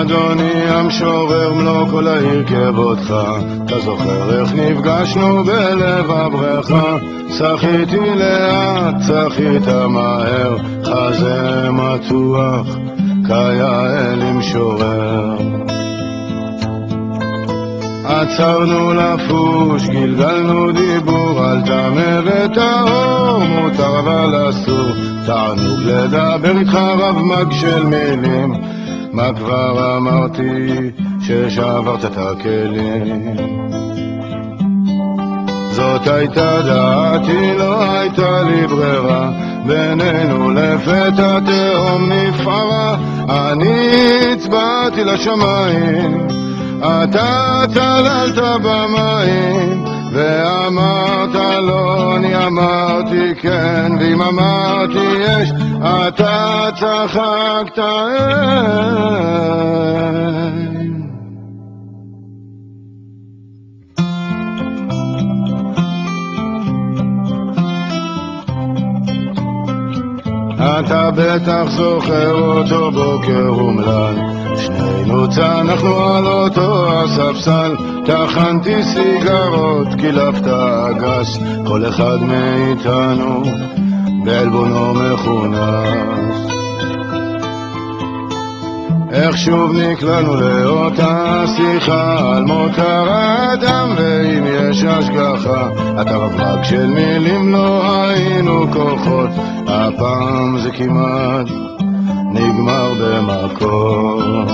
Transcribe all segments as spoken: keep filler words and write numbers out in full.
אדוני המשורר מלוא כל העיר כבודך, אתה זוכר איך נפגשנו בלב הבריכה, שחיתי לאט, שחית מהר, חזה מתוח, כיאה למשורר. עצרנו לפוש, גלגלנו דיבור, אל תמר את האור, מותר אבל אסור, תענוג לדבר איתך רב מג של מילים, מה כבר אמרתי ששברת את הכלים. זאת הייתה דעתי, לא הייתה לי ברירה, בינינו לפתע תהום נפערה, אני הצבעתי לשמיים, אתה צללת במים, ואמרת לא, אני אמרתי כן, ואם אמרתי יש, אתה צחקת אין. אתה בטח זוכר אותו בוקר אומלל, שנינו צנחנו על אותו הספסל, תחנתי סיגרות, קילפת אגס, כל אחד מאיתנו בעלבונו מכונס. איך שוב נקלענו לאותה שיחה על מותר האדם, ואם יש השגחה, אתה רב של מילים לא היינו כוחות, הפעם זה כמעט נגמר במקום.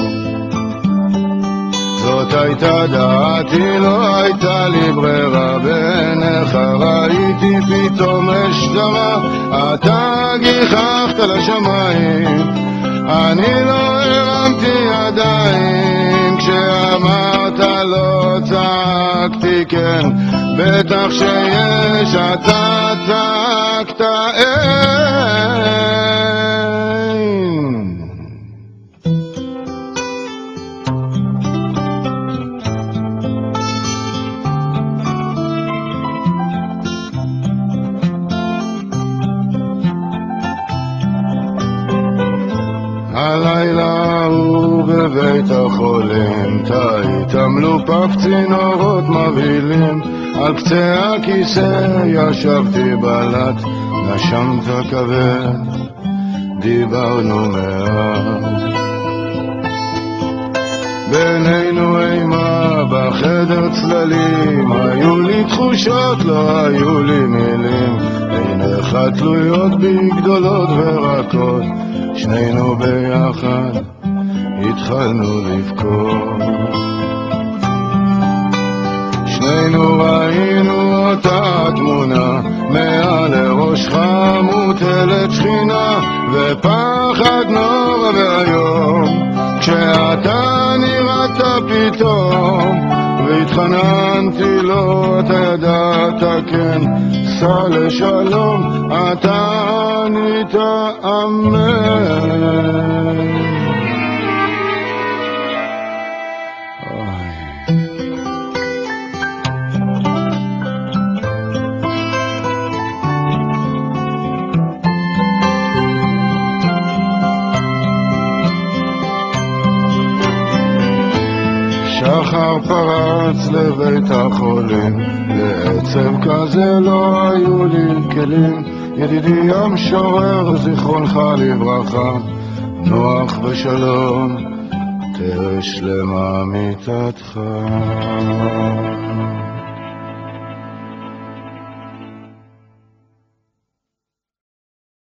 זאת הייתה דעתי, לא הייתה לי ברירה, בעיניך ראיתי פתאום השתמה, אתה גיחכת לשמיים, אני לא הרמתי ידיים, כשאמרת לא צעקתי כן, בטח שיש, אתה צעקת אין. הלילה הוא בבית החולים, תאי תמלו פף צינורות מבהילים, על קצה הכיסא ישבתי בלט, נשמת כבד, דיברנו מעט. בינינו אימה בחדר צללים, היו לי תחושות, לא היו לי מילים, עיניך תלויות בי גדולות ורקות, שנינו ביחד התחלנו לבכות. שנינו ראינו אותה תמונה, מעל לראשך מוטלת שכינה, ופחד נורא והיום, כשאתה נראית פתאום, והתחננתי לו, אתה ידעת כן, סע לשלום, אתה ענית אמן. שחר פרץ לבית החולים, לעצב כזה לא היו לי כלים, ידידי המשורר זיכרונך לברכה, נוח ושלום, תהא שלמה מיתתך.